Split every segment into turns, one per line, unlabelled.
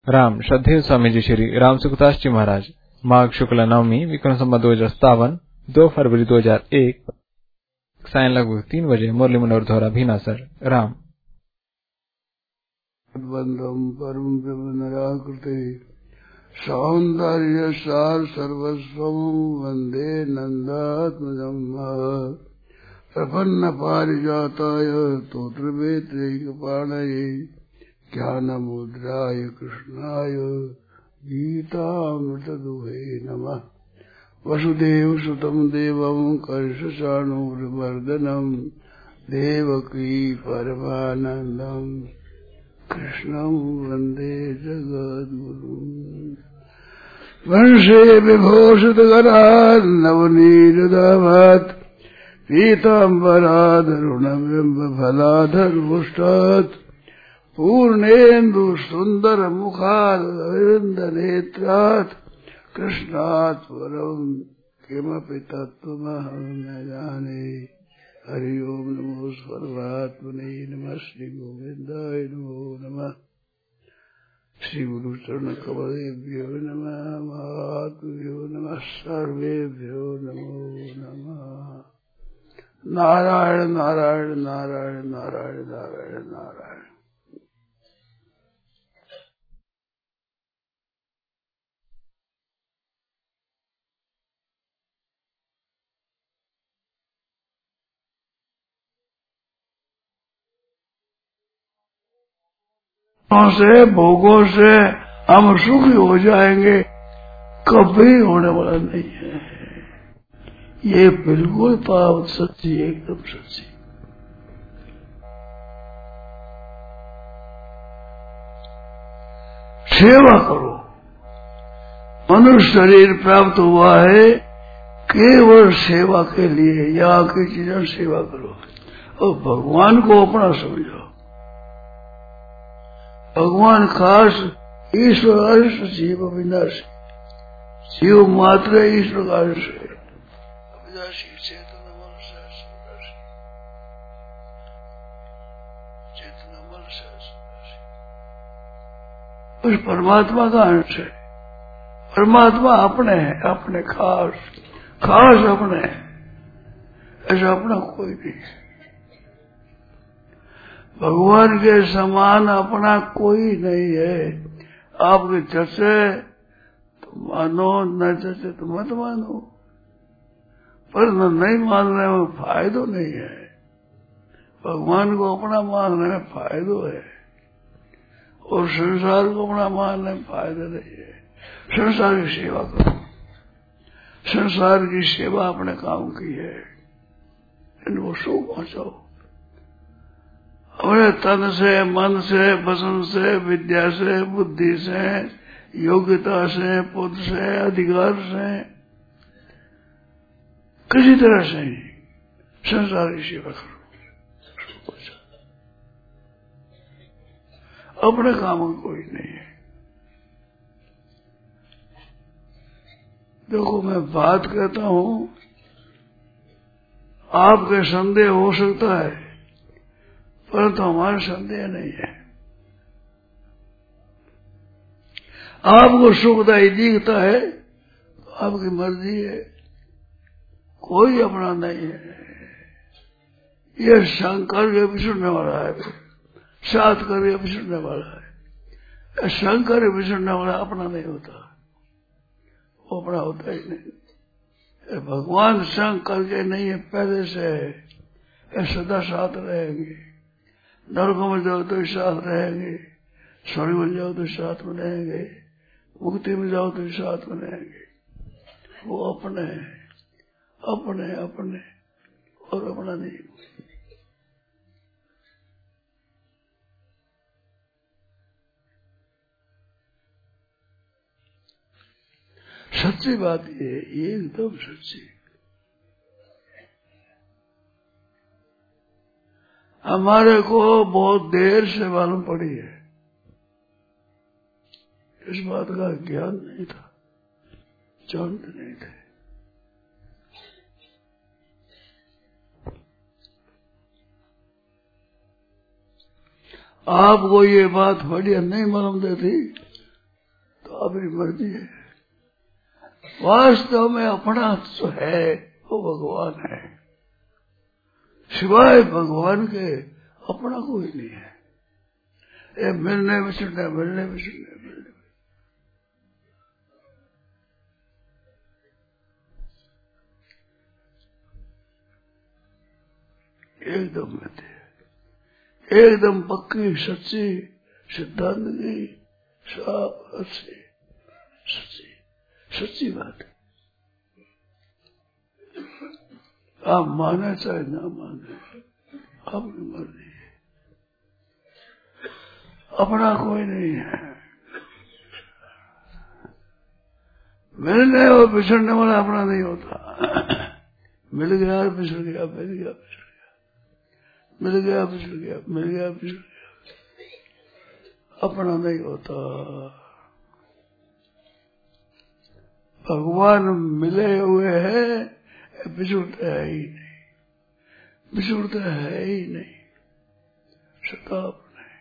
राम श्रद्धेय स्वामी जी श्री राम सुखदास जी महाराज माघ शुक्ल नवमी विक्रम संवत 2057 2 फरवरी 2001 सायं लगभग 3 बजे मुरली मनोहर धोरा भीनासर। राम
बंधम परम निराकृते सौंदर्य सार सर्वस्वं वंदे नंदात्मजं प्रपन्न पारिजाताय तोत्रवेत्रैकपाणये ज्ञानमुद्राय कृष्णाय गीतामृतदुहे नमः। वसुदेव सुतं देवं कंसचाणूरमर्दनं देवकी परमानन्दं कृष्णं वन्दे जगद्गुरुम्। वंशे विभूषितकरान्नवनीरदाभात् पीताम्बरादरुणबिम्बफलाधरपुष्टात् पूर्णेन्दु सुन्दरमुखादरविन्दनेत्रात् कृष्णात् परं किमपि तत्त्वमहं न जाने। हरि ओम नमो सर्वात्मने नमः। श्री गोविंदाय नमो नमः। श्री गुरु चरण कमलेभ्यो नमः। महात्मभ्यो नमः। सर्वेभ्यो नमो नमः। नारायण नारायण नारायण नारायण नारायण नारायण। से भोगों से हम सुखी हो जाएंगे, कभी होने वाला नहीं है। ये बिल्कुल बात सच्ची, एकदम सच्ची। सेवा करो। मनुष्य शरीर प्राप्त हुआ है केवल सेवा के लिए। यहाँ की चीजों सेवा करो और भगवान को अपना समझो। भगवान खास ईश्वर अंश जीव अविनाशी, जीव मात्र ईश्वर का अंश है। अविनाशी चेतन मन चेतन मन उस परमात्मा का अंश है। परमात्मा अपने है, अपने खास खास अपने है। ऐसा अपना कोई नहीं है। भगवान के समान अपना कोई नहीं है। आपके जैसे तो मानो, न जैसे तो मत मानो, पर नहीं मानने में फायदो नहीं है। भगवान को अपना मानने में फायदो है और संसार को अपना मानने में फायदा नहीं है। संसार की सेवा करो। संसार की सेवा अपने काम की है। इनको सुख पहुंचाओ। अपने तन से, मन से, वचन से, विद्या से, बुद्धि से, योग्यता से, पद से, अधिकार से, किसी तरह से ही संसार की सेवा करो। अपने काम में कोई नहीं है। देखो, मैं बात कहता हूं, आपके संदेह हो सकता है, परंतु हमारा संदेह नहीं है। आपको सुखदायी दिखता है तो आपकी मर्जी है, कोई अपना नहीं है। यह शंकर के बिछड़ने वाला है, साथ करके बिछड़ने वाला है। शंकर बिछड़ने वाला अपना नहीं होता, वो अपना होता ही नहीं। भगवान संग करके नहीं है, पहले से है, सदा साथ रहेंगे। नरकों में जाओ तो साथ रहेंगे, स्वर्ग में जाओ तो साथ में रहेंगे, मुक्ति में जाओ तो साथ में रहेंगे। वो अपने अपने अपने और अपना नहीं। सच्ची बात ये एकदम सच्ची। हमारे को बहुत देर से मालूम पड़ी है, इस बात का ज्ञान नहीं था, जानते नहीं थे। आपको ये बात बढ़िया नहीं मालूम देती अपनी मर्जी है। वास्तव में अपना जो है वो भगवान है, सिवाय भगवान के अपना कोई नहीं है। ये मिलने बिछड़ने मिलने बिछड़ने मिलने एकदम मिलते हैं, एकदम पक्की सच्ची सिद्धांत की साफ अच्छी सच्ची सच्ची बात है। आप माने चाहे ना माने, आपकी मर्जी है, अपना कोई नहीं है। मिलने और बिछड़ने वाला अपना नहीं होता। मिल गया और बिछड़ गया, मिल गया बिछड़ गया, मिल गया बिछड़ गया, मिल गया बिछड़ गया, अपना नहीं होता। भगवान मिले हुए हैं, बिछुड़ते है ही नहीं, बिछुड़ते है ही नहीं, शताब नहीं।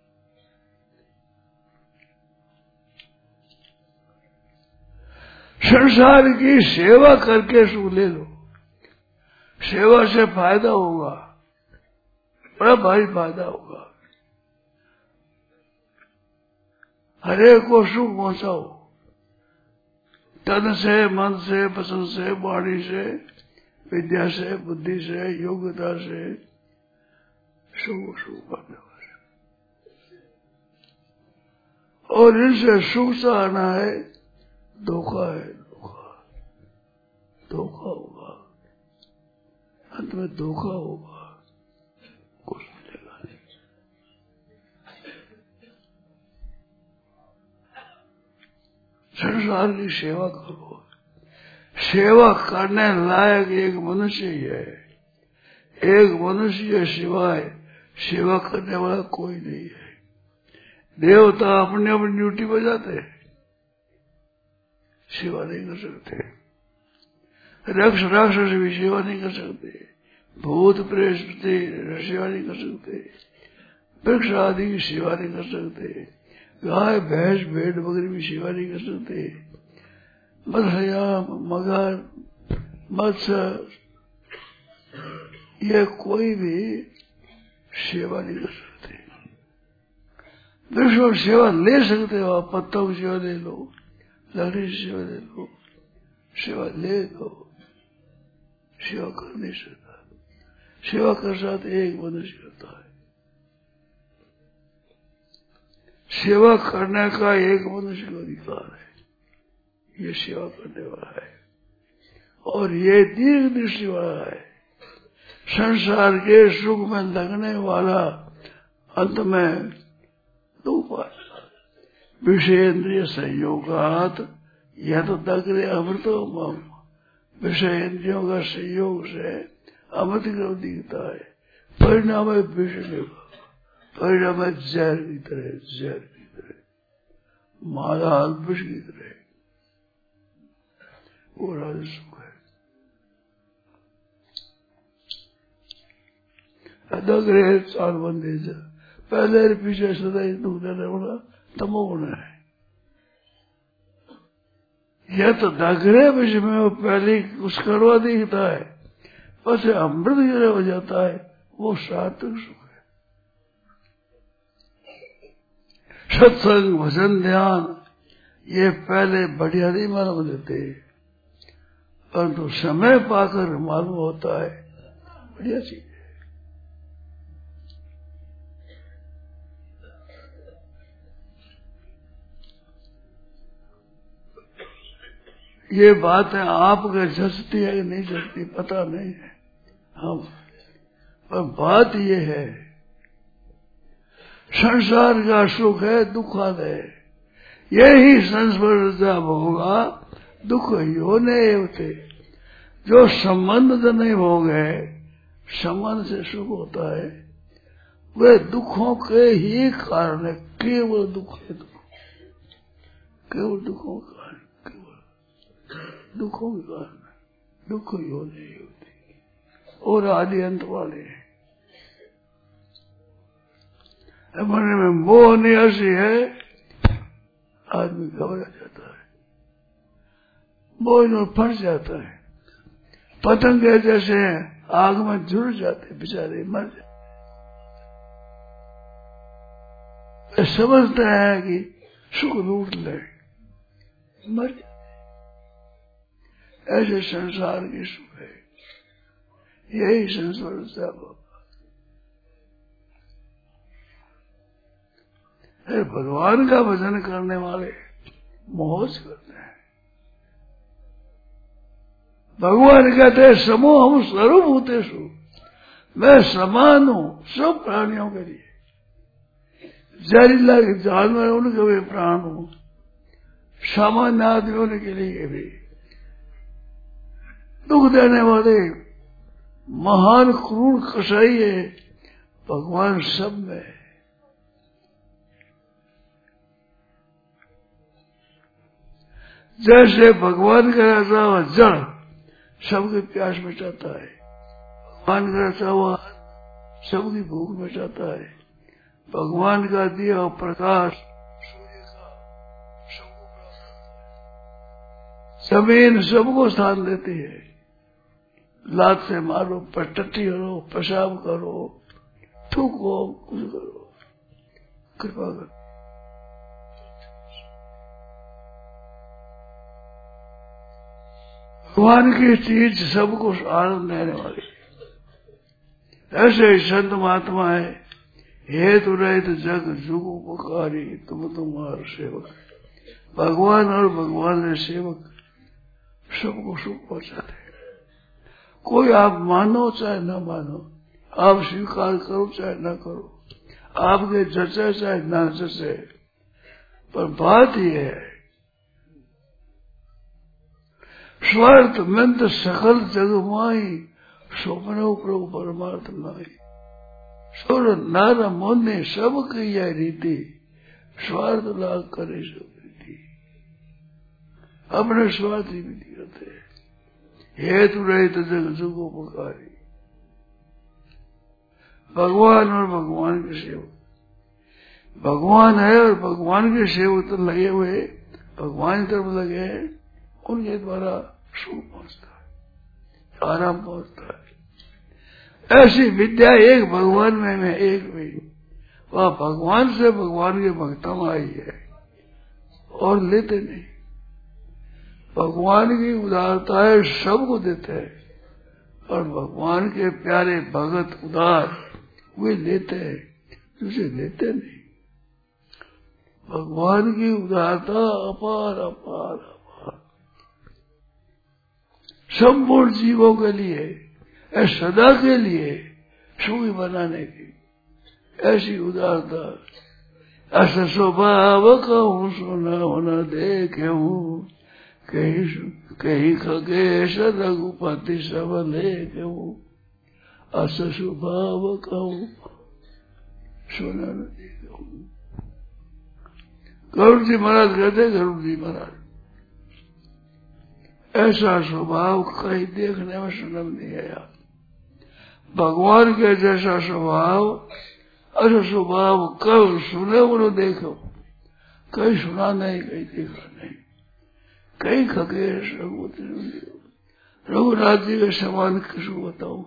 संसार की सेवा करके सुख ले लो, सेवा से फायदा होगा, बड़ा भारी फायदा होगा। हरेक को सुख पहुंचाओ, तन से, मन से, वचन से, वाणी से, विद्या से, बुद्धि से, योग्यता से, सुख करने वाले। और इनसे सुख से आना है, धोखा है, धोखा, धोखा होगा, अंत में धोखा होगा, कुछ मिलेगा नहीं। संसार की सेवा करो, सेवा करने लायक एक मनुष्य ही है, एक मनुष्य सिवाय सेवा करने वाला कोई नहीं है। देवता अपने अपनी ड्यूटी बजाते हैं, सेवा नहीं कर सकते। राक्षस भी सेवा नहीं कर सकते, भूत प्रेत सेवा नहीं कर सकते, वृक्ष आदि की सेवा नहीं कर सकते, गाय भैंस भेड़ बकरी भी सेवा नहीं कर सकते, मत्स्या मगर मत्स्य ये कोई भी सेवा नहीं कर सकते। वृक्ष सेवा ले सकते हो, आप पत्तों की सेवा ले लो, लकड़ी की सेवा ले लो, सेवा ले लो, सेवा कर नहीं सकता। सेवा कर सकता एक मनुष्य करता है, सेवा करने का एक मनुष्य का अधिकार है, ये सेवा करने वाला है और ये दीर्घ दृष्टि वाला है। संसार के सुख में लगने वाला अंत में दो पाएगा, विषयेंद्रिय संयोगात यह तो दग्रे अमृतो मम, विषय इंद्रियों का संयोग से अमृत की दिखता है, परिणाम है विषय, परिणाम है जहर की तरह, जहर की तरह, माला विष की तरह, वो राज सुख है। दग्रे चाल बंदे पहले पीछे सदा ही दुख देने वाला तमोगुण है। यह तो दग्रे विषय में वो पहले कुछ करवा दिखता है, बस अमृत गिरे हो जाता है, वो सात्विक सुख है। सत्संग भजन ध्यान ये पहले बढ़िया नहीं मालूम देते, परंतु समय पाकर मालूम होता है बढ़िया चीज है। ये बात है आपके जचती है कि नहीं जचती पता नहीं है हम, पर बात ये है संसार का सुख है दुखाद है, यही संस्पर्श जब होगा दुख होने होते। जो संबंध नहीं हो गए, संबंध से सुख होता है, वे दुखों के ही कारण है, केवल दुख है, दुख केवल दुखों का कारण, केवल दुखों के कारण दुख ही होने होते और आदि अंत वाले हैं। मन में मोह नहीं ऐसी है, आदमी घबरा जाता है, बोझ में फंस जाता है। पतंगे जैसे आग में झुल जाते, बेचारे मर जाते। समझते हैं कि सुख लूट ले, मर जाते। ऐसे संसार की सुख है, यही संसार से भगवान का भजन करने वाले मौज करते हैं। भगवान कहते हैं समो हम सर्वभूतेषु, मैं समान हूं सब प्राणियों के लिए। जहरीला जानवर उनके भी प्राण हूं, सामान्य आदमियों के लिए भी। दुख देने वाले महान क्रूर कसाई है, भगवान सब में है। जैसे भगवान का रचा हुआ जल सबकी प्यास मिटाता है, भगवान का रचा हुआ सबकी भूख मिटाता है, भगवान का दिया हुआ प्रकाश सूर्य का सबको प्राप्त होता है। जमीन सबको स्थान देती है, लात से मारो, टट्टी करो, पेशाब करो, थूको, कुछ करो, कृपा करो। भगवान की चीज सबको आनंद देने वाली। ऐसे संत महात्मा है, हेतु रहित जग जुग उपकारी तुम तुम्हार सेवक। भगवान और भगवान के सेवक सबको सुख पहुंचाते हैं। कोई आप मानो चाहे न मानो, आप स्वीकार करो चाहे न करो, आपके जचे चाहे न जचे, पर बात यह है स्वार्थ मंद सकल जग माई, स्वप्नो प्रभु परमार्थ माई। सुर नर मुनि सब की यह रीति, स्वार्थ लाग करे सब रीति। अपने स्वार्थ ही विधि करते हैं, हेतु रहित जग जुग उपकारी। भगवान और भगवान के सेवक, भगवान है और भगवान के सेवक तो लगे हुए, भगवान की तरफ लगे हैं, उनके द्वारा सुख पहुंचता है, आराम पहुंचता है। ऐसी विद्या एक भगवान में एक भी, वह भगवान से भगवान के भक्तों में आई है और लेते नहीं। भगवान की उदारता है, सबको देते हैं, और भगवान के प्यारे भगत उदार वे लेते हैं, तुझे लेते नहीं। भगवान की उदारता अपार अपार अपार, संपूर्ण जीवों के लिए, सदा के लिए सुखी बनाने की ऐसी उदारता। अस स्वभाव कहूँ सुना होना देखे हूँ, कहीं खगेश रघुपति सब लेके हूँ। अस स्वभाव कहूँ सुना न देखे हूँ। गरुड़ जी महाराज कहते, गरुड़ जी महाराज ऐसा स्वभाव कहीं देखने में सुनने नहीं आया। भगवान के जैसा स्वभाव, ऐसा स्वभाव कल सुने बोलो देखो, कहीं सुना नहीं, कहीं देखा नहीं। कहीं खगेश रघुनाथ जी के समान किसको बताओ।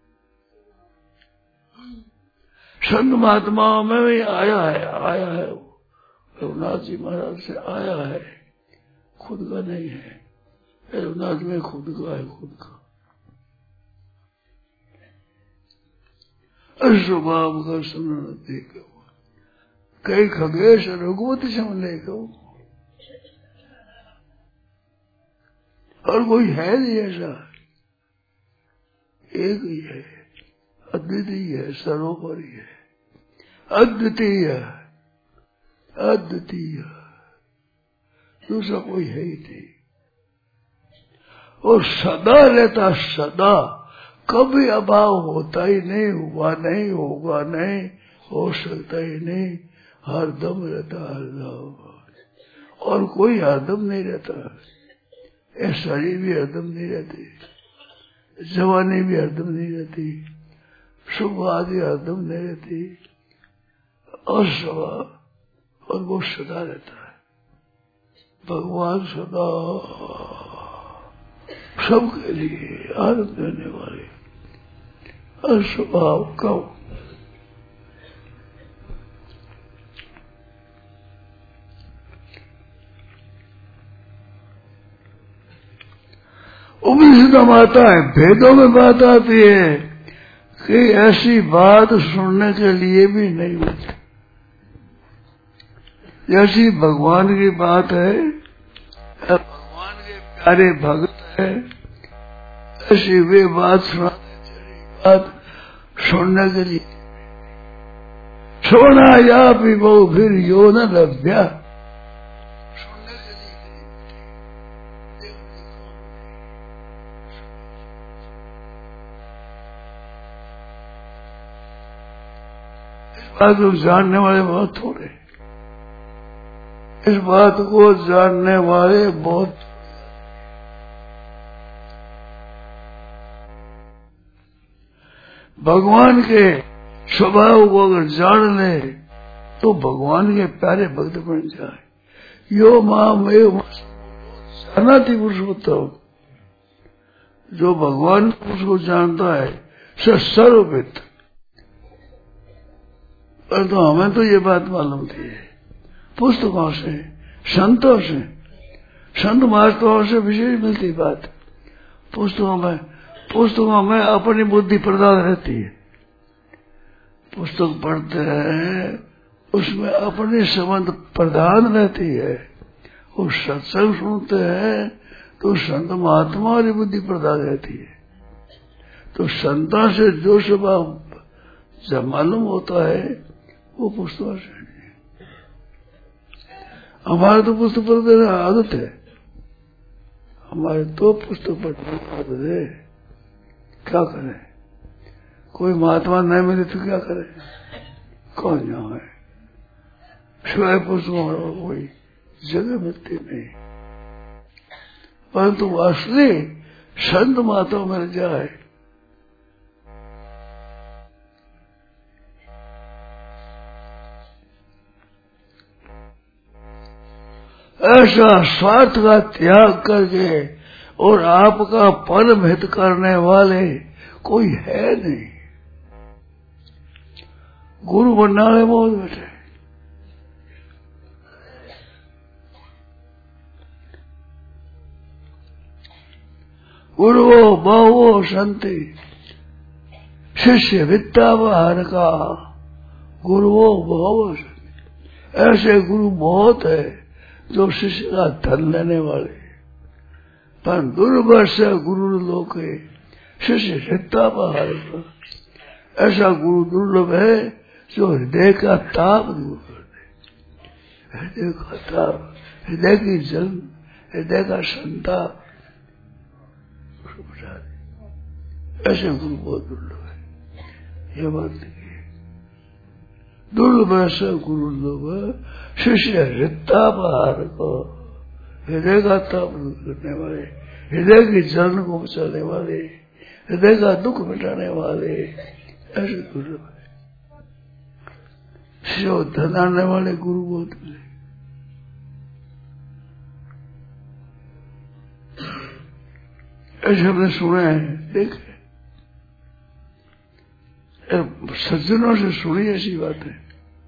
संत महात्माओं में भी आया है रघुनाथ जी महाराज से आया है, खुद का नहीं है। रघुनाथ में खुद का है, खुद का स्वभाव का सुनना देखो, कई खगेश रघुपति से लेको, और कोई है नहीं ऐसा, एक ही है, अद्वितीय है, सर्वोपरि है, अद्वितीय अद्वितीय, दूसरा कोई है ही नहीं। और सदा रहता, सदा कभी अभाव होता ही नहीं, हुआ नहीं, होगा नहीं, हो सकता ही नहीं, हरदम रहता, हरदम। और कोई हरदम नहीं रहता, ये शरीर भी हरदम नहीं रहती, जवानी भी हरदम नहीं रहती, सुख आदि हरदम नहीं रहती, और सवा, और वो सदा रहता है। भगवान सदा सबके लिए आनंद देने वाले अस्वभाव कम। उपनिषद में आता है, भेदों में बात आती है कि ऐसी बात सुनने के लिए भी नहीं मिलती। जैसी भगवान की बात है, भगवान के प्यारे भक्त है, ऐसी वे बात बात सुनने के लिए सोना या भी वो फिर यो न लभ्या। सुनने के लिए इस बात को जानने वाले बहुत थोड़े, इस बात को जानने वाले बहुत। भगवान के स्वभाव को अगर जान ले तो भगवान के प्यारे भक्त बन जाए। यो माम एव जानाति पुरुषोत्तम, जो भगवान उसको जानता है स सर्वविद। पर तो हमें तो ये बात मालूम थी पुस्तकों से, संतों से, संत महात्माओं से विशेष मिलती बात। पुस्तकों में अपनी बुद्धि प्रधान रहती है। पुस्तक पढ़ते हैं उसमें अपनी समझ प्रधान रहती है। और सत्संग सुनते हैं तो संत महात्मा वाली बुद्धि प्रधान रहती है। तो संता से जो स्वभाव जब मालूम होता है वो पुस्तकों से नहीं। हमारे तो पुस्तक पढ़ने की आदत है, हमारे तो पुस्तक पढ़ने की आदत है। क्या करें, कोई महात्मा नहीं मिले तो क्या करें, कौन यहाँ है, सिवाय पुस्तकों कोई जगह मिलती नहीं। परंतु असली संत महात्मा मिल जाए ऐसा स्वार्थ का त्याग करके और आपका परम हित करने वाले कोई है नहीं। गुरु बनने वाले बहुत बैठे, गुरुओ बहुओ संति शिष्य विद्या बहार का। गुरुओ बहुओ संति, ऐसे गुरु बहुत है जो शिष्य का धन लेने वाले। पर दुर्वर्ष गुरु लोके शिष्य हिता बहार का। ऐसा गुरु दुर्लभ है जो हृदय का ताप दूर कर दे। हृदय का ताप, हृदय की जल, हृदय का संताप बुझा दे। ऐसे गुरु बहुत दुर्लभ है। ये बात देखिए, दुर्लभ ऐसा गुरु दुर्लभ शिष्य हृदय बहार को, हृदय का ताप दूर करने वाले, हृदय की जलन को बचाने वाले, हृदय का दुख मिटाने वाले, ऐसे गुरु है। शिव धन आने वाले गुरु बहुत मिले। ऐसे हमने सुने हैं, देखे सज्जनों से सुनी ऐसी बात है।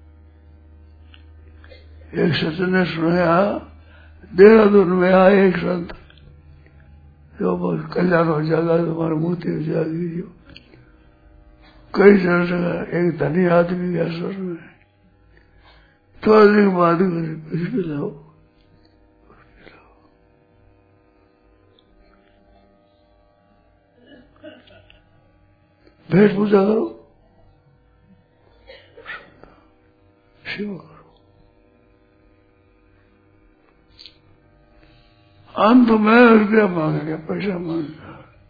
एक सज्जन ने सुनाया, देहरादून में आए एक संत, जो बहुत कल्याण हो जाएगा, तुम्हारी मूर्ति हो जाएगी। जो कई जगह एक धनी आदमी गया सर में, थोड़ा दिन बाद लाओ भेंट पूजा करो, सेवा करो। अंत में रुपया मांगेगा, पैसा मांगेगा।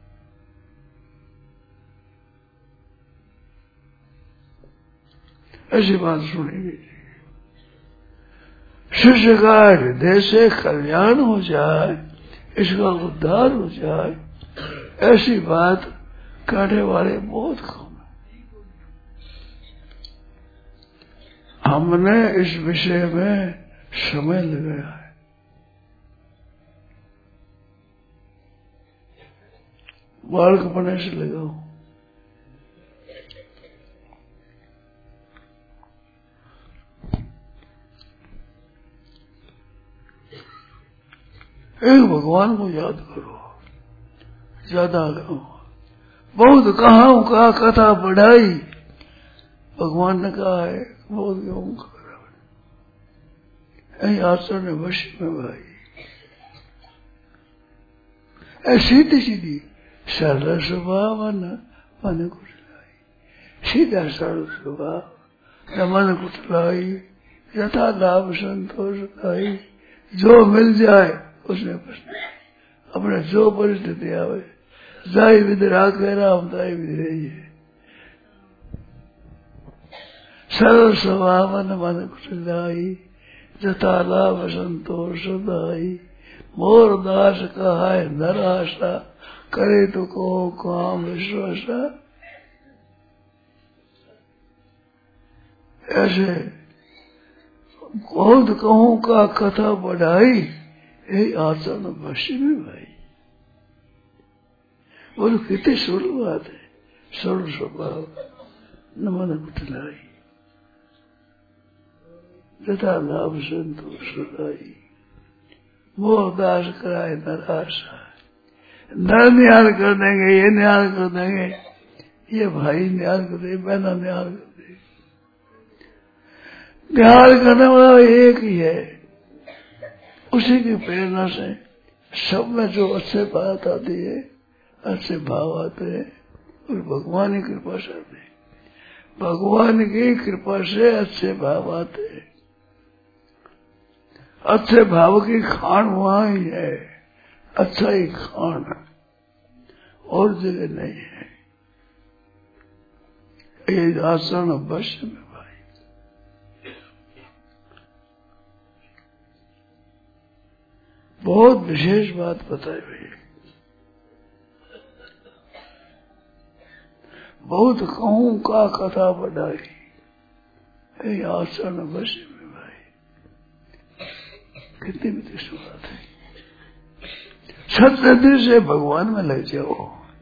ऐसी बात सुनेगी। शिष्य का हृदय से कल्याण हो जाए, इसका उद्धार हो जाए, ऐसी बात कहने वाले बहुत कम है। हमने इस विषय में समय लगाया है। बालकपने से लगाओ। एक भगवान को याद करो, ज्यादा करो। बहुत कहा का कथा बढ़ाई, भगवान ने कहा है बहुत क्यों आचरण है वश में भाई। सीधी सीधी सरल स्वभाव मन कुटलाई, सीधा सरल स्वभाव न मन कुटलाई, यथा लाभ संतोष लाई। जो मिल जाए उसमें प्रश्न, अपने जो परिस्थिति आवे जाय विद राखे राम ताई विद रही है। सरल स्वभाव मन कुटलाई, यथा लाभ संतोष दाई। मोर दास कहा है नर आशा, करे तो को काम विश्वासा। ऐसे बहुत कहूं का कथा बढ़ाई, यही आचरण वश्य में भाई। बोलो कितनी सरल बात है, सरल स्वभाव न मन कुटलाई, यथा लाभ संतोष दाई। मोह दास कराए नर आशा। नर न्याय कर देंगे, ये न्याय कर देंगे, ये भाई न्याय कर दे, बहना न्याय कर दे। न्याय करने वाला एक ही है, उसी की प्रेरणा से सब में जो अच्छे बात आती है, अच्छे भाव आते हैं, और भगवान की कृपा से आते हैं। भगवान की कृपा से अच्छे भाव आते हैं। अच्छे भाव की खान वहां ही है, अच्छा ही खान, और जगह नहीं है। ये आचरण अवश्य में भाई। बहुत विशेष बात बताई हुई, बहुत कहूं का कथा बढ़ाई, ये आचरण अवश्य में भाई। कितनी विशिष्ट बात है। सत्य से भगवान में लग जाओ।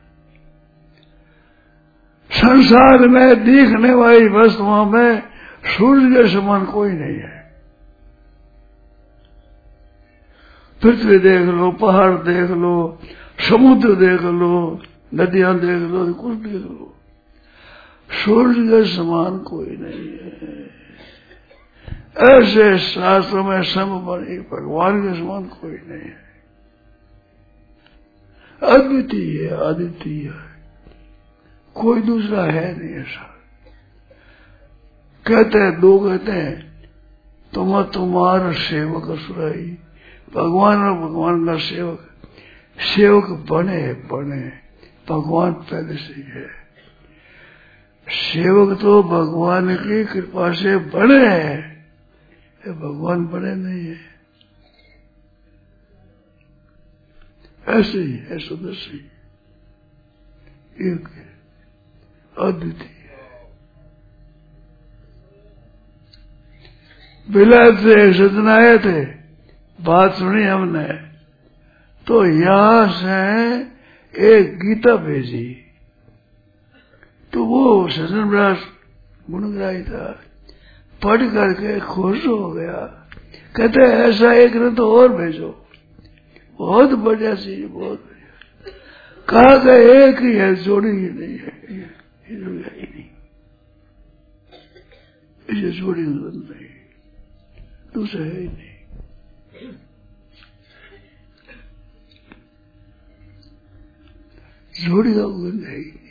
संसार में दिखने वाली वस्तुओं में सूर्य के समान कोई नहीं है। पृथ्वी देख लो, पहाड़ देख लो, समुद्र देख लो, नदियां देख लो, कुछ देख लो, सूर्य के समान कोई नहीं है। ऐसे शास्त्रों में समबनी भगवान के समान कोई नहीं है। अद्वितीय है, अद्वितीय है, कोई दूसरा है नहीं ऐसा। कहते हैं, दो कहते हैं, तुम तुम्हारा सेवक असुराई। भगवान और भगवान का सेवक, सेवक बने, भगवान पहले से ही है। सेवक तो भगवान की कृपा से बने हैं, भगवान बने नहीं है। ऐसे ही है, सदस्य एक है, अद्वितीय है। बिलायत से एक सज्जन आए थे, बात सुनी हमने, तो यहां से एक गीता भेजी, तो वो सज्जन बड़ा गुणग्राही था, पढ़ करके खुश हो गया। कहते ऐसा एक ग्रंथ और भेजो, बहुत बढ़िया चीज, बहुत बढ़िया। कहा गया एक ही है, जोड़ी ही नहीं है, ये जोड़ी है ही नहीं, इसे जोड़ी ग्रंथ नहीं, दूसरा है ही नहीं। जोड़ी का ग्रंथ है ही नहीं।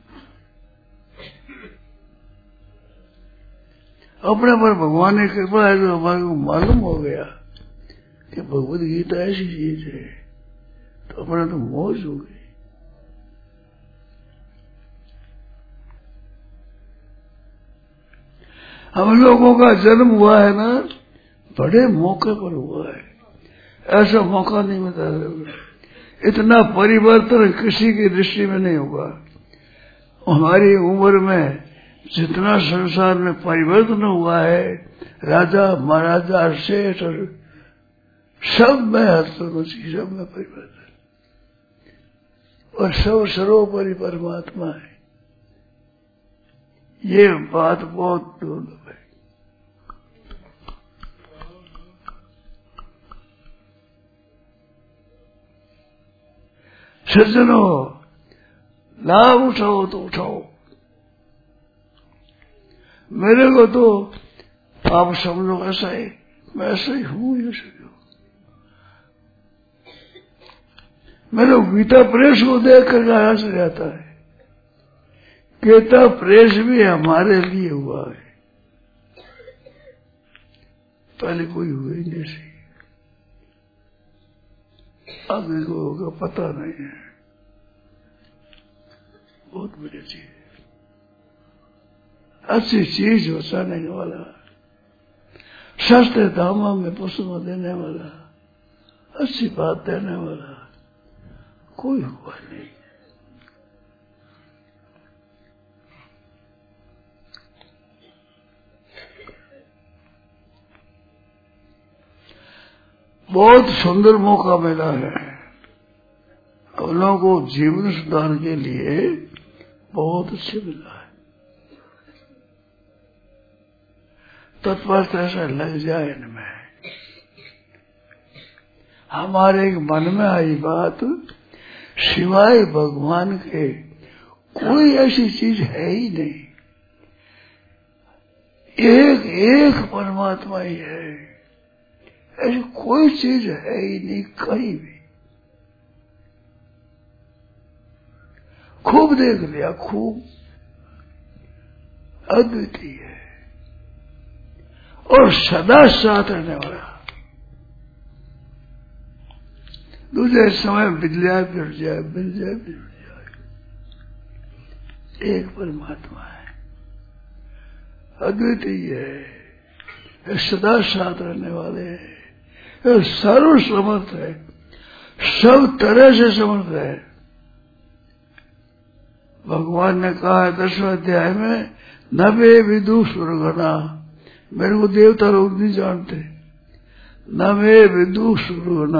अपने पर भगवान ने कृपा है, तो हमारे को मालूम हो गया कि भगवद गीता ऐसी चीज है, तो अपना तो मौज हो गई। हम लोगों का जन्म हुआ है ना, बड़े मौके पर हुआ है, ऐसा मौका नहीं मिलता। इतना परिवर्तन किसी की दृष्टि में नहीं होगा। हमारी उम्र में जितना संसार में परिवर्तन हुआ है, राजा महाराजा सेठ और सब में हस्तरुचि, सब में परिवर्तन, और सब सर्वोपरि परमात्मा है। ये बात बहुत दुर्लभ है। सज्जनों, लाभ उठाओ तो उठाओ। मेरे को तो आप समझो ऐसा है, मैं ऐसा ही हूं, ये सही हूं। मेरे गीता प्रेस को देख कर हंस जाता है। गीता प्रेस भी हमारे लिए हुआ है, पहले कोई हुए ही नहीं सही, आगे को होगा पता नहीं है। बहुत बढ़िया चीज, अच्छी चीज बचाने वाला, सस्ते दामों में पुष्प देने वाला, अच्छी बात देने वाला कोई हुआ नहीं। बहुत सुंदर मौका मिला है हम लोगों को, जीवन सुधार के लिए बहुत अच्छे मिला है। तत्पर ऐसा लग जाए इनमें, हमारे मन में आई बात, सिवाय भगवान के कोई ऐसी चीज है ही नहीं। एक एक परमात्मा ही है, ऐसी कोई चीज है ही नहीं कहीं भी। खूब देख लिया, खूब अद्वितीय है और सदा साथ रहने वाला। दूसरे समय बिगड़ जाए बिगड़ जाए, बिगड़ जाए बिगड़ जाए, एक परमात्मा है, अद्वितीय है, सदा साथ रहने वाले हैं, सर्व समर्थ है, सब तरह से समर्थ है। भगवान ने कहा है 10वें अध्याय में, नभे विदु सुरगना, मेरे को देवता लोग नहीं जानते, नभे विदु सुरगना,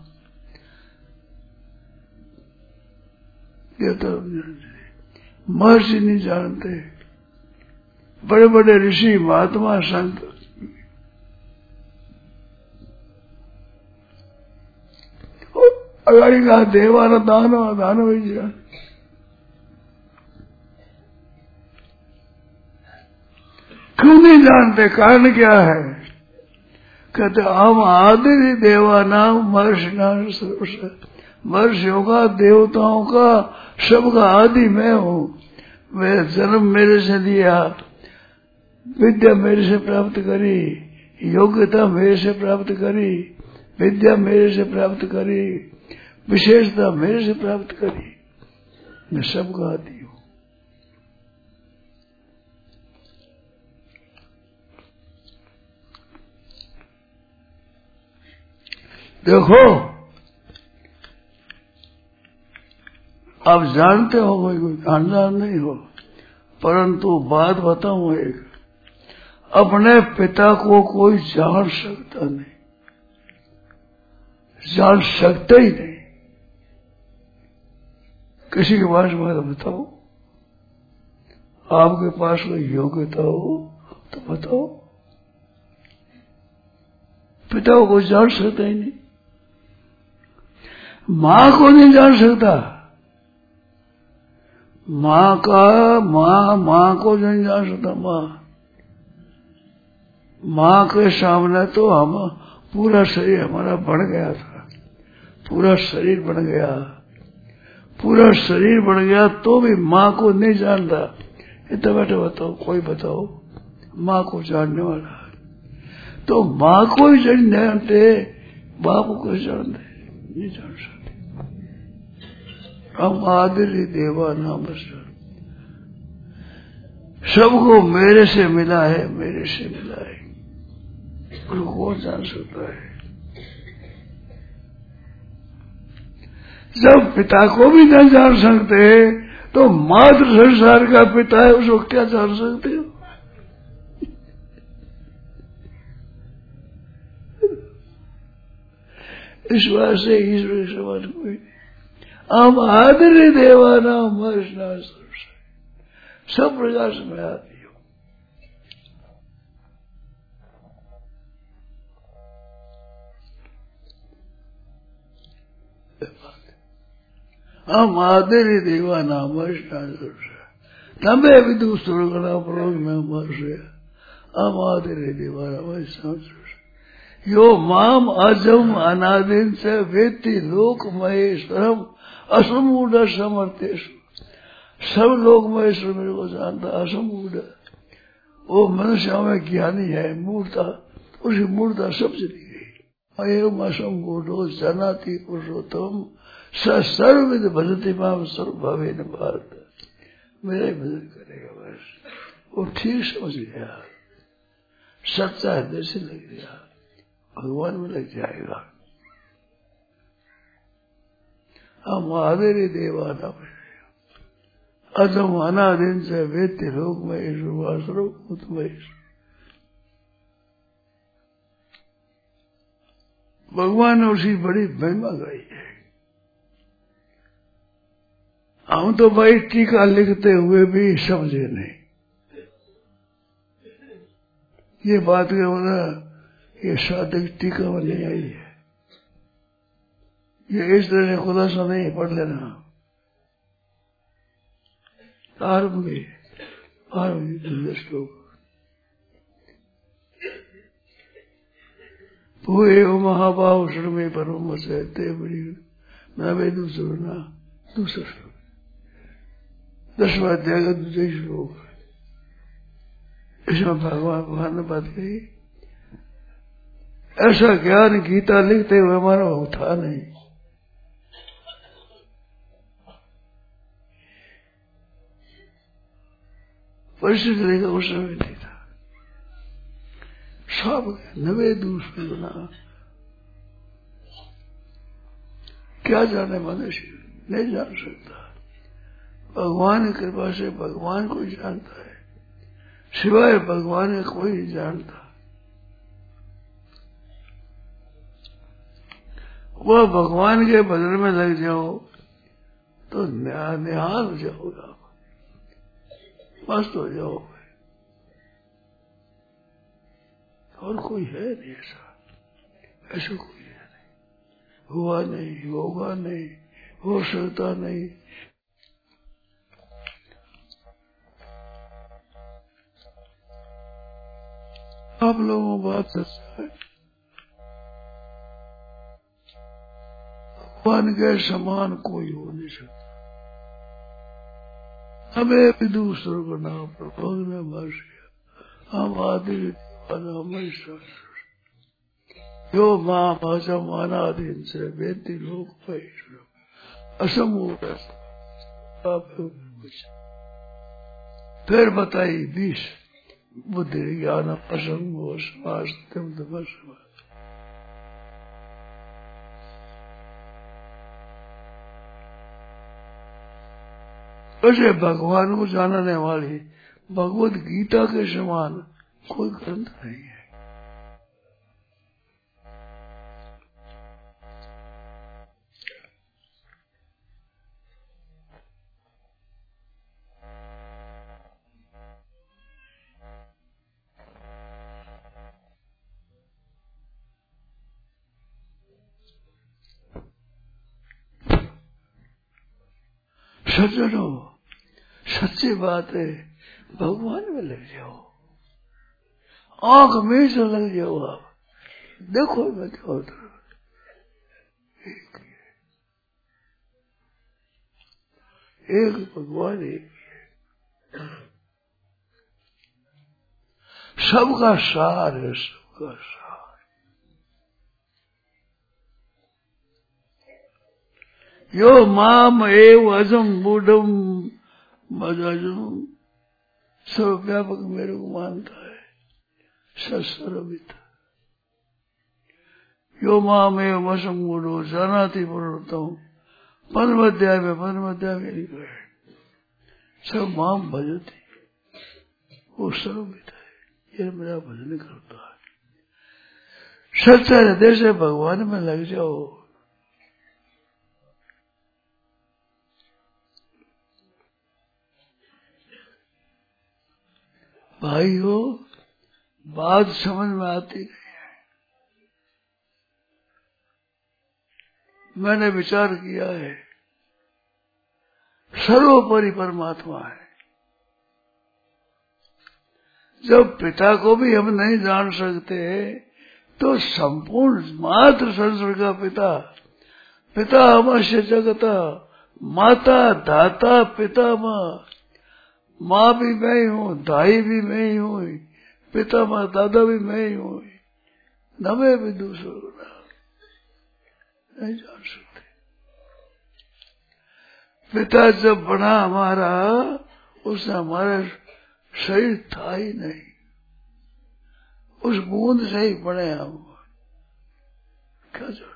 देवता लोग नहीं जानते, महर्षि नहीं जानते, बड़े बड़े ऋषि महात्मा संत अगाड़ी कहा देवाना दानव दानव ही जान। क्यों नहीं जानते, कारण क्या है? कहते हम आदि देवानाम महर्षिनाम सर्वश, महर्षियों का, देवताओं का, सबका आदि मैं हूं। मैं जन्म मेरे से लिया, विद्या मेरे से प्राप्त करी, योग्यता मेरे से प्राप्त करी, विद्या मेरे से प्राप्त करी, विशेषता मेरे से प्राप्त करी, मैं सबका आदि हूं। देखो, आप जानते हो, कोई अनजान नहीं हो, परंतु बात बताऊं एक, अपने पिता को कोई जान सकता नहीं, जान सकता ही नहीं। किसी के पास में बताओ, आपके पास कोई योग्यता हो तो बताओ, पिता को कोई जान सकता ही नहीं, मां को नहीं जान सकता, मां को नहीं जान सकता। मां के सामने तो हम पूरा शरीर हमारा बन गया था, पूरा शरीर बन गया, पूरा शरीर बन गया तो भी मां को नहीं जानता। इतना बैठे बताओ, कोई बताओ मां को जानने वाला, तो मां को ही जानते, बाप को जानते नहीं जान सकते। हम आदि देवा नाम, सबको मेरे से मिला है, मेरे से मिला है, उसको कौन जान सकता है? जब पिता को भी न जान सकते तो मात्र संसार का पिता है, उसको क्या जान सकते हो? इस बात से ईश्वर के समान कोई नहीं। हम आदरि देवाना मर्षना सब प्रकाश में आती हो। हम आदरि देवाना मर्षना तबे विदु स्वर्गना प्रोग में मर्षे हम आदरि देवाना मर्षना यो माम अजम अनादिन से वेत्ति लोक महेश्वरम असमूढ़ समर्थेशु। सब लोग महेश्वर मेरे को जानता, असमूढ़। वो मनुष्य में ज्ञानी है, मूर्ता उसकी मूर्ता सब चली गई। एवं असमूढ़ो जनाति पुरुषोत्तम सर्वविद भजति माम सर्वभावे न भारत। मेरा ही भजन करेगा बस। वो ठीक समझ गया, सच्चा हृदय से लग गया, भगवान में लग जाएगा। हम आदरि देवाना अजम अनादिन से वेत्य लोक महेश्वर महेश्वर। भगवान ने उसकी बड़ी महिमा गाई है। हम तो भाई टीका लिखते हुए भी समझे नहीं। ये बात क्या बोला, ये साधक टीका में नहीं आई है। ये इस तरह से खुदा सा नहीं पढ़ लेना। आरंभ श्लोक पूए महाभाव श्रमे परम सहते बड़ी नवे दूसरा श्लोक 10वां अध्याय का दूसरा श्लोक। इसमें भगवान ने बात कही, ऐसा ज्ञान गीता लिखते हुए हमारा था नहीं। परिस्थिति रहेगा उस समय नहीं था। सब नवे दूसरे बना, क्या जाने मनुष्य नहीं जान सकता। भगवान की कृपा से भगवान को जानता है, सिवाय भगवान का कोई नहीं जानता। वह भगवान के भजन में लग जाओ तो निहाल हो जाओगे, मस्त हो जाओ। और कोई है नहीं ऐसा कोई है नहीं। हुआ नहीं, होगा नहीं, हो सकता नहीं। आप लोगों को बात सच्चा है, भगवान के समान कोई हो नहीं सकता। हमें विदु स्वर्ग नाम प्रभु में मर्ष हम आदि यो माँ भाषम अनादिन से वेत्ति लोक महेश्वर असमूढ़। फिर बताई 20 बुद्धि ज्ञान असंग समाज वैसे भगवान को जानने वाली भगवत गीता के समान कोई ग्रंथ नहीं है। सज्जनों, सच्ची बात है, भगवान में लग जाओ, आंख में से लग जाओ। आप देखो मैं क्या एक भगवान एक सबका सार है, सबका सार। यो माम एव अजम बूढ़म मजम सब व्यापक मेरे को मानता है, सर्वविद। यो माम एव असम बूढ़ो जानाति पुरुषोत्तम 15 अध्याय में लिखा है। सब माम भजती, वो सर्वविद है, ये मेरा भजन करता है। सच्चा हृदय से भगवान में लग जाओ, भाई हो, बात समझ में आती नहीं है। मैंने विचार किया है, सर्वोपरि परमात्मा है। जब पिता को भी हम नहीं जान सकते तो संपूर्ण मात्र संसार का पिता, पिता अवश्य जगता, माता दाता पिता माँ भी मैं ही हूँ, दाई भी मैं ही हूँ, पिता माँ दादा भी मैं ही हूँ, नवे भी दूसरों नहीं जान सकते। पिता जब बना हमारा, उसने हमारा शरीर था ही नहीं, उस बूंद से ही बने हम, क्या जाने।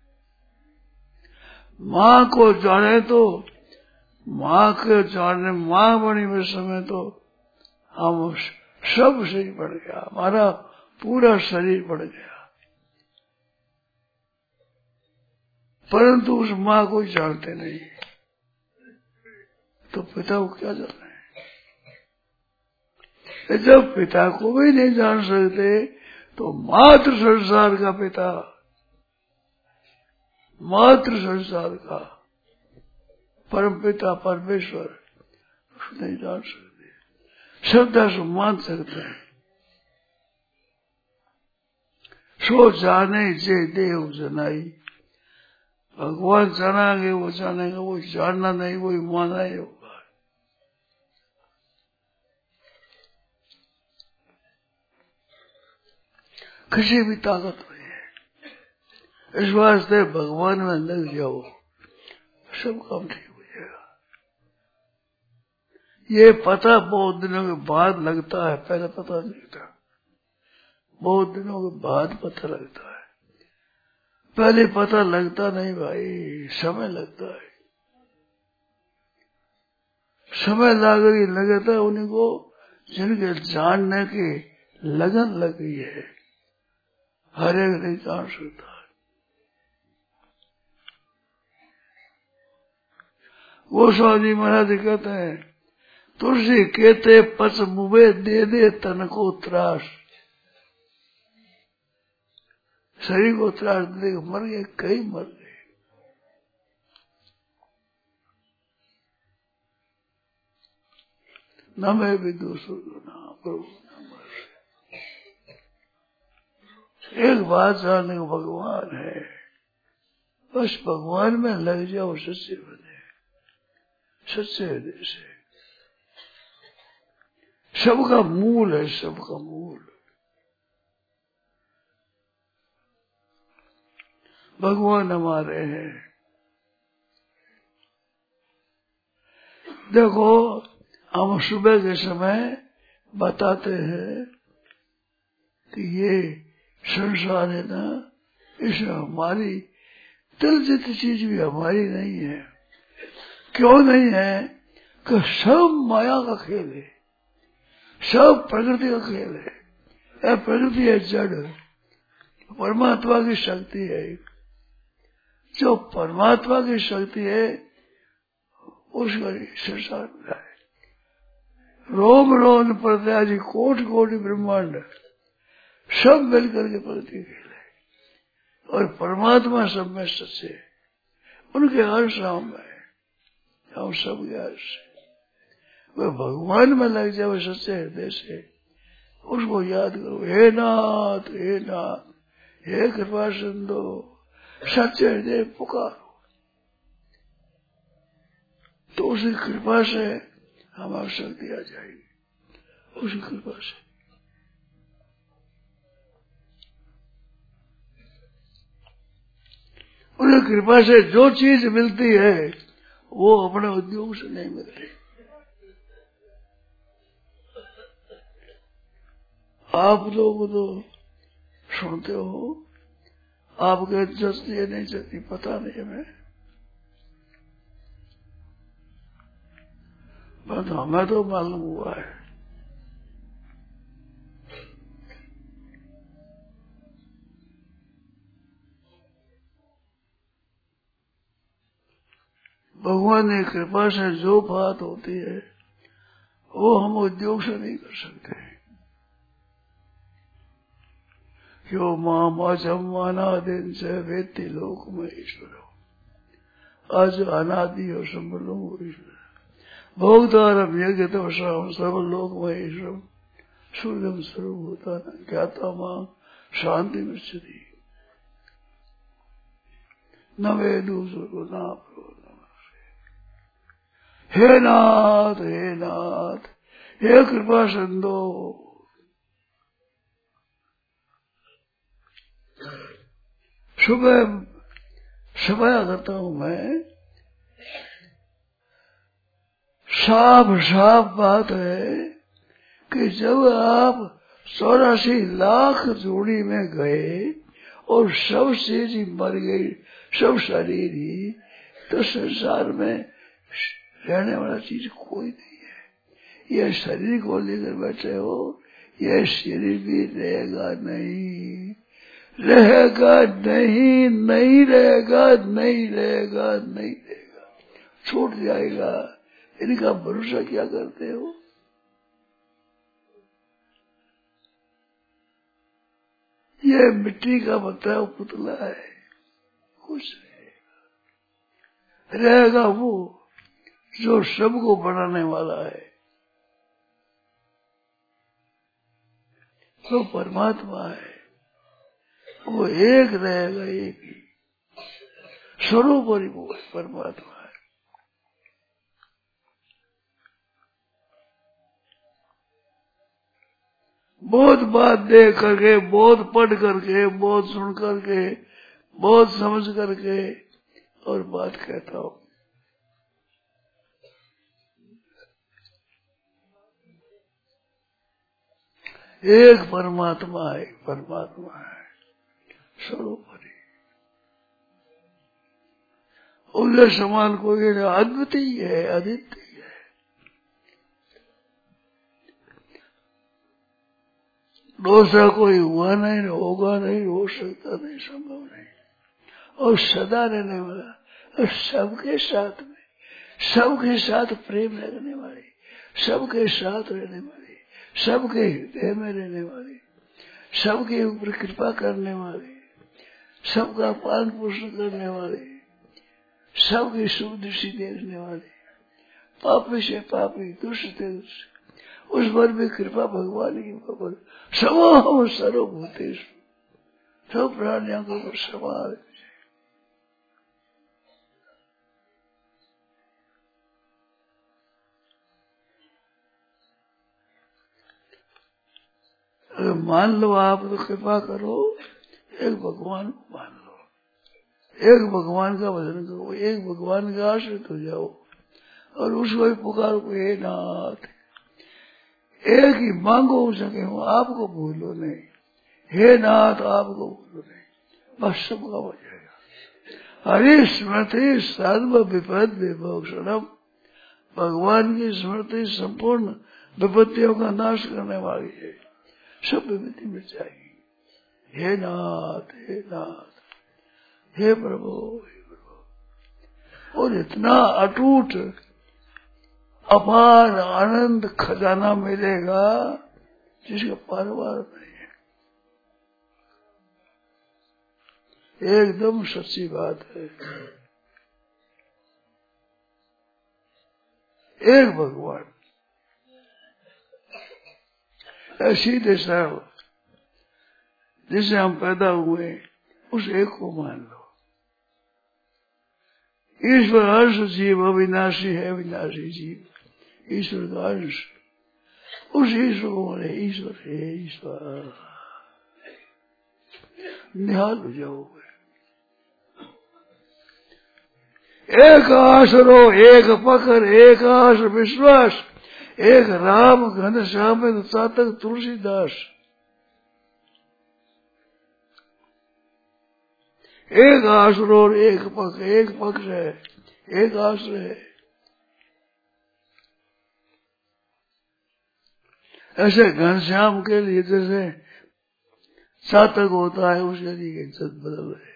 माँ को जाने तो, माँ के जाने, माँ बनी हुए समय तो हम सब शरीर बढ़ गया, हमारा पूरा शरीर बढ़ गया, परंतु उस माँ को जानते नहीं, तो पिता को क्या जाना है। जब पिता को भी नहीं जान सकते तो मात्र संसार का पिता, मात्र संसार का परम पिता परमेश्वर नहीं जान सकते, श्रद्धा से मान सकते हैं। सो जाने जे देव जनाई, भगवान जानागे वो जानेगा, वो जानना नहीं, वही माना ही होगा। किसी भी ताकत नहीं है। इस वास्ते भगवान में लग जाओ, सब काम ठीक हो जाएगा। ये पता बहुत दिनों के बाद लगता है, पहले पता नहीं था, बहुत दिनों के बाद पता लगता है, पहले पता लगता नहीं भाई, समय लगता है। समय लगता है उन्हीं को जिनके जानने की लगन लग गई है, हर एक नहीं जान सकता है। वो स्वामी महाराज कहते हैं, तुलसी कहते पच मुबे दे दे तन को त्रास, शरीर को त्रास दे, मर गए, कई मर गए। न मैं भी दूसरों ना प्रभु नमः। एक बात जानने को भगवान है, बस भगवान में लग जाओ, सच्चे बने, सच्चे हृदय से। सबका मूल है, सबका मूल भगवान हमारे हैं। देखो, हम सुबह के समय बताते हैं कि ये संसार है ना, इसमें हमारी तिल जितनी चीज भी हमारी नहीं है। क्यों नहीं है? कि सब माया का खेल है, सब प्रकृति का खेल है। यह प्रकृति है जड़, परमात्मा की शक्ति है। जो परमात्मा की शक्ति है उसका संसार है। रोम रोम प्रत्याजी कोटि कोटि ब्रह्मांड सब मिलकर के प्रकृति खेल है, और परमात्मा सब में सच्चे, उनके अंश हम है, हम सब के अंश। वह भगवान में लग जाए सच्चे हृदय से, उसको याद करो, हे नाथ, हे नाथ, हे कृपा सिंधु, सच्चे हृदय पुकारो, तो उसी कृपा से हमारी शक्ति आ जाएगी, उसी कृपा से। उन्हें कृपा से जो चीज मिलती है वो अपने उद्योग से नहीं मिलती। आप लोग तो सुनते हो, आपके जचती है नहीं जचती पता नहीं हमें, बस हमें तो मालूम हुआ है। भगवान की कृपा से जो बात होती है वो हम उद्योग से नहीं कर सकते। यो माम अनादिन से वेत्ति लोक में ईश्वर आज अनादि और संबलोक ईश्वर भोगदारम यज्ञ तपसाम सर्वलोक में ईश्वर सूर्यम सर्वभूता ज्ञाता मां शांति में स्थिति न वे दूसरों को ना हे नाथ हे कृपा सिंधु सुबह सफाया करता हूं मैं साफ बात है कि जब आप 84 लाख जोड़ी में गए और सब चीज मर गई सब शरीर ही तो संसार में रहने वाला चीज कोई नहीं है। यह शरीर को लेकर बैठे हो यह शरीर भी रहेगा नहीं छूट जाएगा। इनका भरोसा क्या करते हो? यह मिट्टी का बताया पुतला है, कुछ नहीं रहेगा वो जो सबको बनाने वाला है, वो परमात्मा है। वो एक रहेगा, एक ही स्वरूप और वो परमात्मा है। बहुत बात देख करके, बहुत पढ़ करके, बहुत सुन करके, बहुत समझ करके और बात कहता हूं। एक परमात्मा है, परमात्मा है स्वरूप हरि। उसके समान कोई नहीं, अद्वितीय है, अद्वितीय है। दूसरा कोई हुआ नहीं, होगा नहीं, हो सकता नहीं, संभव नहीं। और सदा रहने वाला और सबके साथ प्रेम रखने वाले, सबके साथ रहने वाले, सबके हृदय में रहने वाले, सबके ऊपर कृपा करने वाले, सबका पालन पोषण करने वाले, सबकी शुभ दृष्टि देखने वाले, पापी से पापी, दुष्ट से दुष्ट, उस पर भी कृपा भगवान की खबर। समोह सर्वभूतेषु, सब प्राणियों को समान। अगर मान लो आप तो कृपा करो, एक भगवान को मान लो, एक भगवान का भजन करो, एक भगवान का आश्रित हो जाओ और उसको ही पुकारो, हे नाथ। एक ही मांगो सके हो, आपको भूलो नहीं, हे नाथ आपको भूलो नहीं, बस सबका हो जाएगा। हरि स्मृति सर्व विपद विमोक्षणम, भगवान की स्मृति संपूर्ण विपत्तियों का नाश करने वाली है, सब विपत्ति मिट जाएगी। हे नाथ, हे नाथ, हे प्रभु, हे प्रभु। और इतना अटूट अपार आनंद खजाना मिलेगा जिसका पारवार नहीं है। एकदम सच्ची बात है। एक भगवान, ऐसी दिशा जिससे हम पैदा हुए उस एक को मान लो। ईश्वर हर्ष जीव अविनाशी है, विनाशी जीव ईश्वर का अंश, उस ईश्वर को बोले ईश्वर है, ईश्वर निहाल हो जाओ। एक आसरो, एक पकड़, एक आस विश्वास, एक राम घनश्याम सातक तुलसीदास। एक आसरो और एक पक्ष है, एक आश्रय है। ऐसे घनश्याम के लिए जैसे सातक होता है उसके लिए इज्जत बदल है,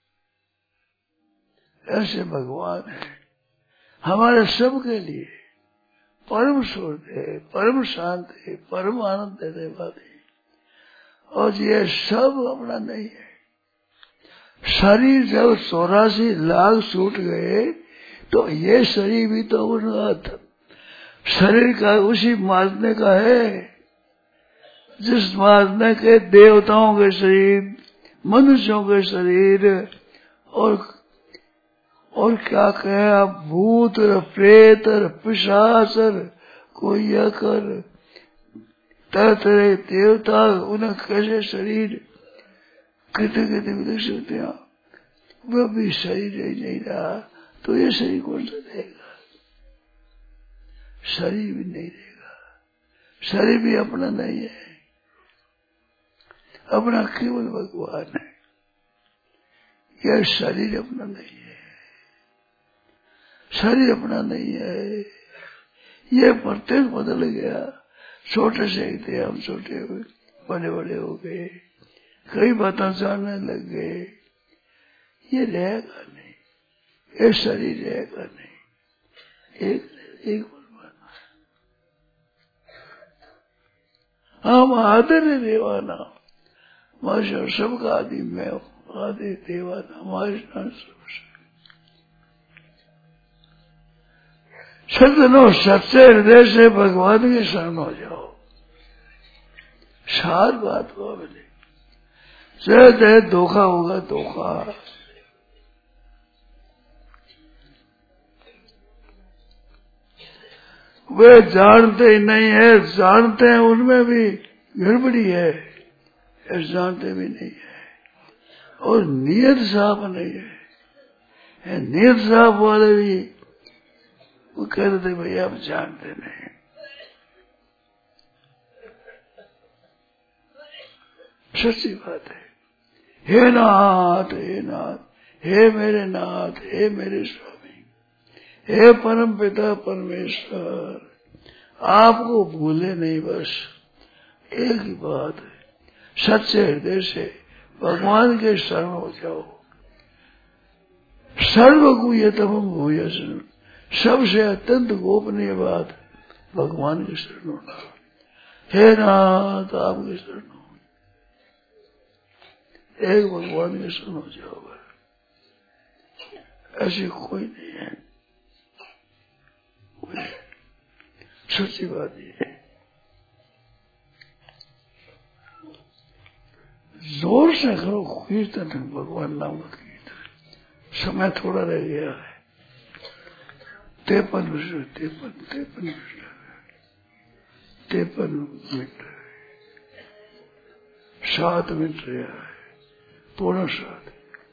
ऐसे भगवान है हमारे सबके लिए परम सुख है, परम शांत है, परम आनंद देने वाले। और ये सब अपना नहीं है। शरीर जब 84 लाख छूट गए तो ये शरीर भी तो उनका शरीर का उसी मारने का है जिस मारने के देवताओं के शरीर, मनुष्यों के शरीर और क्या कहे आप, भूत और प्रेत और पिशाच और कोई कर तरह तरह देवता, उन्हें कैसे शरीर कितने विकसित होते हैं, वह भी शरीर ही नहीं रहा तो ये शरीर कौन सा रहेगा? शरीर भी नहीं रहेगा। शरीर भी अपना नहीं है, अपना केवल भगवान है। यह शरीर अपना नहीं है, शरीर अपना नहीं है। ये प्रत्येक बदल गया। छोटे से ही थे हम, छोटे हुए बड़े बड़े हो गए, कई बातें जानने लग गए। ये रहेगा नहीं, ये शरीर रहेगा नहीं, एक परमात्मा है। हम आदर देवाना, हमारे सबका आदि मैं हूँ, आदि देवाना हमारे नाम सदनो सच्चे हृदय से भगवान के शरण हो जाओ। सार बात को बोले, चाहे धोखा होगा धोखा। वे जानते ही नहीं है, जानते हैं उनमें भी गड़बड़ी है, जानते भी नहीं है। और नियत साफ नहीं है। नियत साफ वाले भी वो कहते थे भैया आप जानते नहीं। सच्ची बात है। हे नाथ, हे नाथ, हे मेरे नाथ, हे मेरे स्वामी, हे परम पिता परमेश्वर, आपको भूले नहीं, बस एक ही बात है, सच्चे हृदय से भगवान के शरण हो जाओ। सर्वगुह्यतम भूयः, सबसे अत्यंत गोपनीय बात भगवान के शरण होना। हे नाथ, आपके शरण हो, एक भगवान के शरण हो जाओ। ऐसी कोई नहीं है, सच्ची बात ये है। जोर से करो कीर्तन, भगवान नाम का कीर्तन। समय थोड़ा रह गया है, 53 मिनट, 7 मिनट रहा है, पौना 7।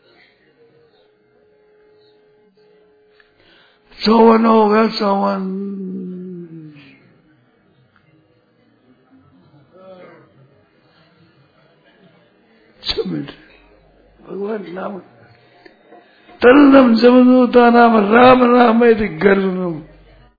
54 हो गया, 54 6 मिनट। भगवान नाम तरनम जमदूता नाम राम नाम गर्भ